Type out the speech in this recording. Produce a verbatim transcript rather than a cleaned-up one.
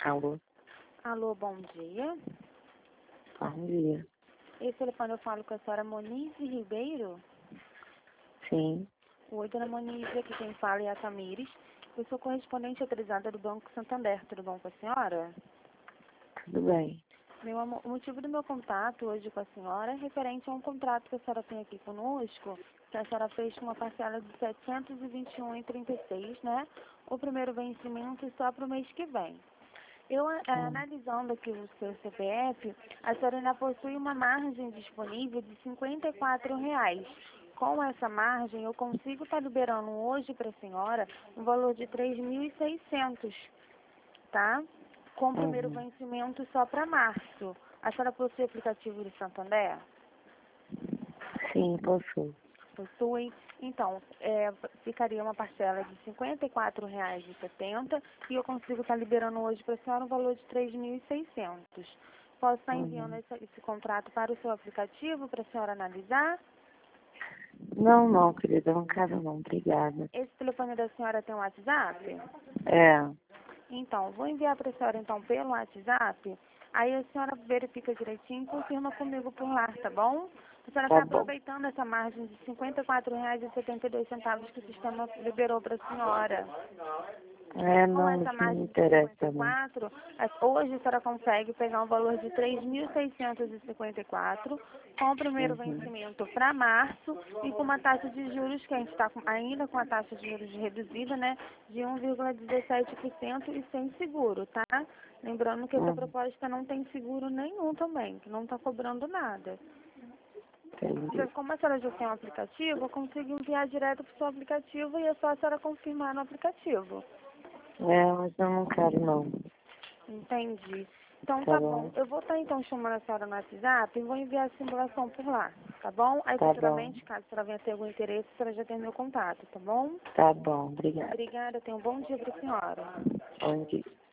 Alô? Alô, bom dia. Bom dia. Esse telefone eu falo com a senhora Monize Ribeiro. Sim, Oi, dona Monize, aqui quem fala é a Tamires. Eu sou correspondente autorizada do Banco Santander. Tudo bom com a senhora? tudo bem. Meu amor, o motivo do meu contato hoje com a senhora é referente a um contrato que a senhora tem aqui conosco, que a senhora fez com uma parcela de setecentos e vinte e um vírgula trinta e seis, né? O primeiro vencimento só para o mês que vem. Eu, é, Hum, analisando aqui o seu C P F, a senhora ainda possui uma margem disponível de cinquenta e quatro reais. Com essa margem, eu consigo estar liberando hoje para a senhora um valor de três mil e seiscentos, tá? Com o primeiro uhum. vencimento só para março. A senhora possui aplicativo de Santander? Sim, posso. Possui. Então, é, ficaria uma parcela de cinquenta e quatro reais e setenta e eu consigo estar liberando hoje para a senhora um valor de três mil e seiscentos. Posso estar enviando Uhum. esse, esse contrato para o seu aplicativo para a senhora analisar? Não, não, querida, não quero não, obrigada. Esse telefone da senhora tem um WhatsApp? É, Então, vou enviar para a senhora então pelo WhatsApp. Aí a senhora verifica direitinho e confirma comigo por lá, tá bom? A senhora tá está bom. aproveitando essa margem de cinquenta e quatro reais e setenta e dois centavos que o sistema liberou para a senhora. É, Com não, essa isso não me margem de interessa, não. cinquenta e quatro, a- hoje a senhora consegue pegar um valor de três mil seiscentos e cinquenta e quatro com o primeiro Uhum. vencimento para março e com uma taxa de juros que a gente está ainda com a taxa de juros reduzida, né, de um vírgula dezessete por cento e sem seguro, tá? Lembrando que essa Uhum. proposta não tem seguro nenhum também, que não está cobrando nada. Entendi. Então, como a senhora já tem um aplicativo, eu consigo enviar direto para o seu aplicativo e é só a senhora confirmar no aplicativo. É, mas eu não quero não, Entendi. Então tá tá bom. bom? Eu vou estar então chamando a senhora no WhatsApp e vou enviar a simulação por lá, tá bom? Aí Tá bom, futuramente, caso a senhora venha ter algum interesse, a senhora já tem meu contato, tá bom? tá bom, obrigada. Obrigada, tenha um bom dia para a senhora. Bom dia.